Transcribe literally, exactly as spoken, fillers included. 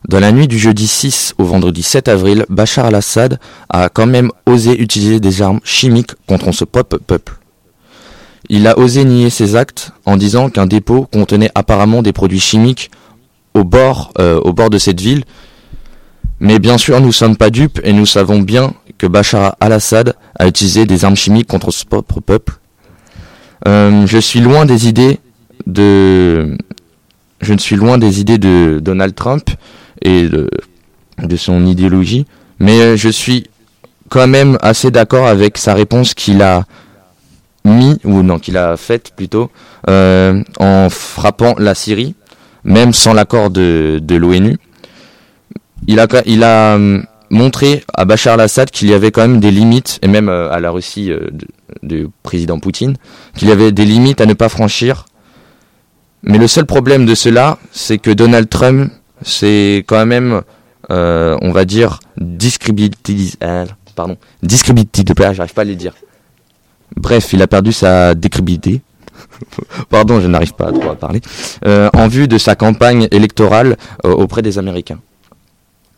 Dans la nuit du jeudi six au vendredi sept avril, Bachar al-Assad a quand même osé utiliser des armes chimiques contre ce peuple. Il a osé nier ses actes en disant qu'un dépôt contenait apparemment des produits chimiques au bord, euh, au bord de cette ville. Mais bien sûr, nous ne sommes pas dupes et nous savons bien que Bachar al-Assad a utilisé des armes chimiques contre ce propre peuple. Euh, je suis loin des idées de, je ne suis loin des idées de Donald Trump et de, de son idéologie, mais je suis quand même assez d'accord avec sa réponse qu'il a mis, ou non, qu'il a faite plutôt, euh, en frappant la Syrie, même sans l'accord de, de l'ONU. Il a, il a montré à Bachar al-Assad qu'il y avait quand même des limites, et même à la Russie euh, du président Poutine, qu'il y avait des limites à ne pas franchir. Mais le seul problème de cela, c'est que Donald Trump, c'est quand même, euh, on va dire, discrédité, euh, pardon, discrédité, j'arrive pas à le dire. Bref, il a perdu sa décrédibilité. Pardon, je n'arrive pas à trop à parler. Euh, en vue de sa campagne électorale euh, auprès des Américains.